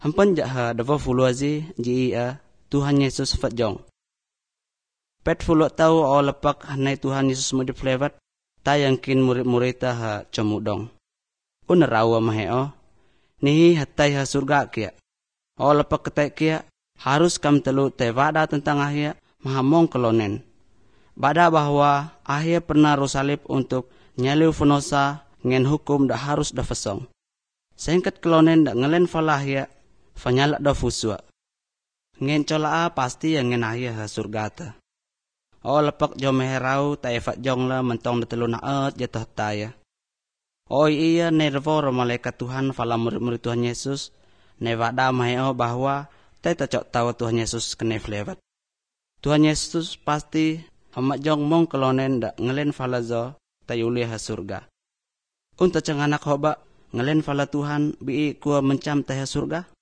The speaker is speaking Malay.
Hampan jaha dava fuluazi jia Tuhan Yesus fatjong. Pet fulo tau o lepak hanai Tuhan Yesus mudi flewat tayangkin murid-murid ha comudong. Unarawa maheo nihi hatai ha surga kia. O lepak ketai kia harus kam telu te wada tentang ahia mahamong kelonen. Bada bahwa ahia pernah rosalib untuk nyaliu fenosa ngen hukum dak harus da fesong. Sengket kelonen dak ngelen falahia fanyala da fusua. Ngen colaa pasti yang ngen ahia ha surga ta. O lepak jom herau taifat jong la mentong da telu naat jatuh taya. O iya nervo malaikat Tuhan fala murid-murid Tuhan Yesus nevada maheo bahwa tay tacok tahu Tuhan Yesus kene flewat. Tuhan Yesus pasti amat jong mong kelonen dak ngelen falazo tayuli ha surga. Unta ceng anak hoba ngelen fala Tuhan bi kuah mencam teh surga.